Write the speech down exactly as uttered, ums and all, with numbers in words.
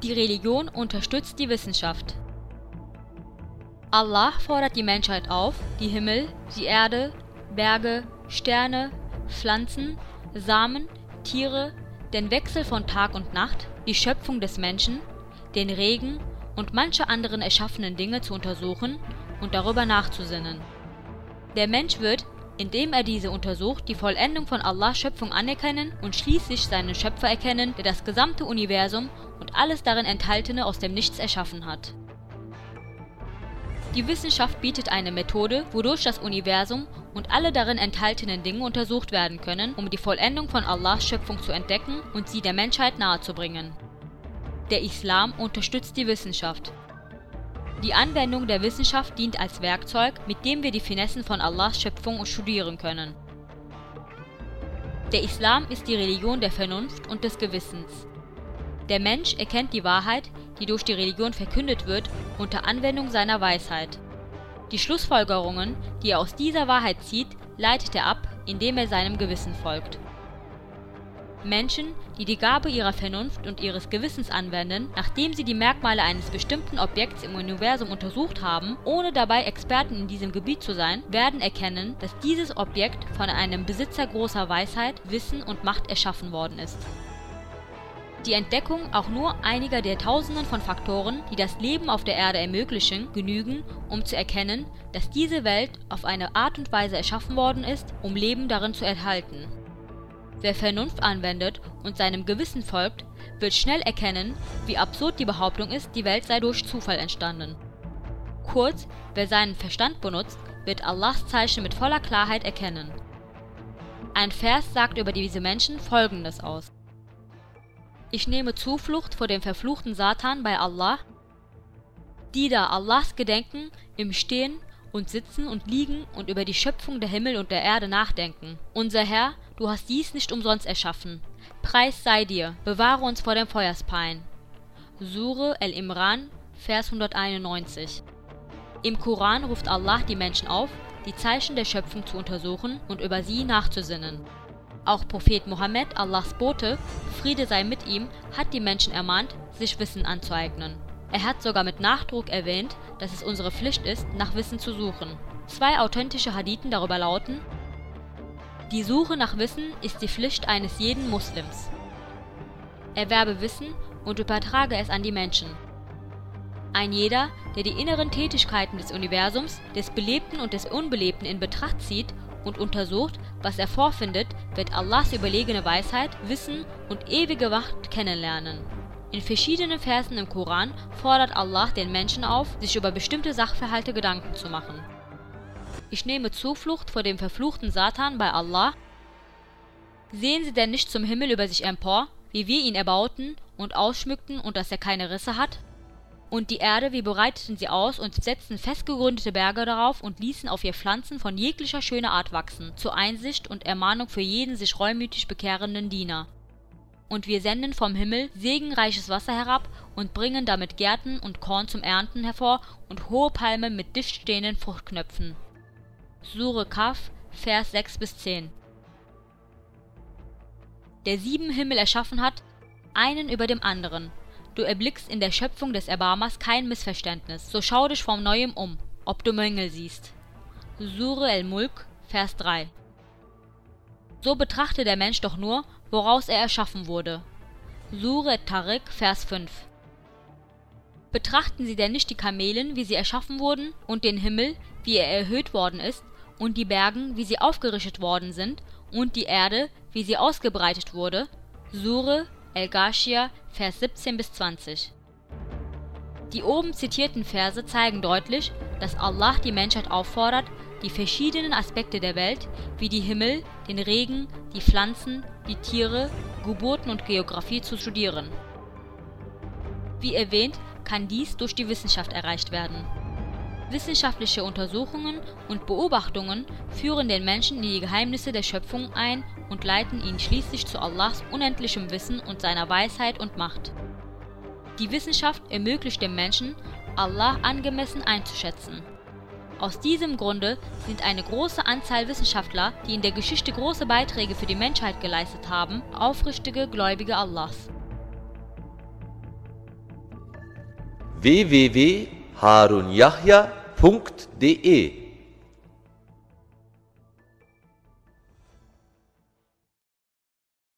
Die Religion unterstützt die Wissenschaft. Allah fordert die Menschheit auf, die Himmel, die Erde, Berge, Sterne, Pflanzen, Samen, Tiere, den Wechsel von Tag und Nacht, die Schöpfung des Menschen, den Regen und manche anderen erschaffenen Dinge zu untersuchen und darüber nachzusinnen. Der Mensch wird, indem er diese untersucht, die Vollendung von Allahs Schöpfung anerkennen und schließlich seinen Schöpfer erkennen, der das gesamte Universum und alles darin Enthaltene aus dem Nichts erschaffen hat. Die Wissenschaft bietet eine Methode, wodurch das Universum und alle darin enthaltenen Dinge untersucht werden können, um die Vollendung von Allahs Schöpfung zu entdecken und sie der Menschheit nahezubringen. Der Islam unterstützt die Wissenschaft. Die Anwendung der Wissenschaft dient als Werkzeug, mit dem wir die Finessen von Allahs Schöpfung studieren können. Der Islam ist die Religion der Vernunft und des Gewissens. Der Mensch erkennt die Wahrheit, die durch die Religion verkündet wird, unter Anwendung seiner Weisheit. Die Schlussfolgerungen, die er aus dieser Wahrheit zieht, leitet er ab, indem er seinem Gewissen folgt. Menschen, die die Gabe ihrer Vernunft und ihres Gewissens anwenden, nachdem sie die Merkmale eines bestimmten Objekts im Universum untersucht haben, ohne dabei Experten in diesem Gebiet zu sein, werden erkennen, dass dieses Objekt von einem Besitzer großer Weisheit, Wissen und Macht erschaffen worden ist. Die Entdeckung auch nur einiger der Tausenden von Faktoren, die das Leben auf der Erde ermöglichen, genügen, um zu erkennen, dass diese Welt auf eine Art und Weise erschaffen worden ist, um Leben darin zu erhalten. Wer Vernunft anwendet und seinem Gewissen folgt, wird schnell erkennen, wie absurd die Behauptung ist, die Welt sei durch Zufall entstanden. Kurz, wer seinen Verstand benutzt, wird Allahs Zeichen mit voller Klarheit erkennen. Ein Vers sagt über diese Menschen Folgendes aus: Ich nehme Zuflucht vor dem verfluchten Satan bei Allah, die da Allahs gedenken, im Stehen und Sitzen und Liegen und über die Schöpfung der Himmel und der Erde nachdenken. Unser Herr, du hast dies nicht umsonst erschaffen. Preis sei dir, bewahre uns vor dem Feuerspein. Sure Al-Imran, Vers hunderteinundneunzig. Im Koran ruft Allah die Menschen auf, die Zeichen der Schöpfung zu untersuchen und über sie nachzusinnen. Auch Prophet Mohammed, Allahs Bote, Friede sei mit ihm, hat die Menschen ermahnt, sich Wissen anzueignen. Er hat sogar mit Nachdruck erwähnt, dass es unsere Pflicht ist, nach Wissen zu suchen. Zwei authentische Hadithen darüber lauten: Die Suche nach Wissen ist die Pflicht eines jeden Muslims. Erwerbe Wissen und übertrage es an die Menschen. Ein jeder, der die inneren Tätigkeiten des Universums, des Belebten und des Unbelebten in Betracht zieht und untersucht, was er vorfindet, wird Allahs überlegene Weisheit, Wissen und ewige Macht kennenlernen. In verschiedenen Versen im Koran fordert Allah den Menschen auf, sich über bestimmte Sachverhalte Gedanken zu machen. Ich nehme Zuflucht vor dem verfluchten Satan bei Allah. Sehen Sie denn nicht zum Himmel über sich empor, wie wir ihn erbauten und ausschmückten und dass er keine Risse hat? Und die Erde, wir bereiteten sie aus und setzten festgegründete Berge darauf und ließen auf ihr Pflanzen von jeglicher schöner Art wachsen, zur Einsicht und Ermahnung für jeden sich reumütig bekehrenden Diener. Und wir senden vom Himmel segenreiches Wasser herab und bringen damit Gärten und Korn zum Ernten hervor und hohe Palmen mit dicht stehenden Fruchtknöpfen. Sure Kaf, Vers sechs bis zehn. Der sieben Himmel erschaffen hat, einen über dem anderen. Du erblickst in der Schöpfung des Erbarmers kein Missverständnis, so schau dich von Neuem um, ob du Mängel siehst. Sure al-Mulk, Vers drei. So betrachte der Mensch doch nur, woraus er erschaffen wurde. Sure at-Tariq, Vers fünf. Betrachten Sie denn nicht die Kamelen, wie sie erschaffen wurden, und den Himmel, wie er erhöht worden ist, und die Bergen, wie sie aufgerichtet worden sind, und die Erde, wie sie ausgebreitet wurde? Sure Al-Ghashiyah, Vers siebzehn bis zwanzig. Die oben zitierten Verse zeigen deutlich, dass Allah die Menschheit auffordert, die verschiedenen Aspekte der Welt, wie die Himmel, den Regen, die Pflanzen, die Tiere, Geburten und Geographie zu studieren. Wie erwähnt, kann dies durch die Wissenschaft erreicht werden. Wissenschaftliche Untersuchungen und Beobachtungen führen den Menschen in die Geheimnisse der Schöpfung ein und leiten ihn schließlich zu Allahs unendlichem Wissen und seiner Weisheit und Macht. Die Wissenschaft ermöglicht dem Menschen, Allah angemessen einzuschätzen. Aus diesem Grunde sind eine große Anzahl Wissenschaftler, die in der Geschichte große Beiträge für die Menschheit geleistet haben, aufrichtige Gläubige Allahs. w w w punkt harun yahya punkt de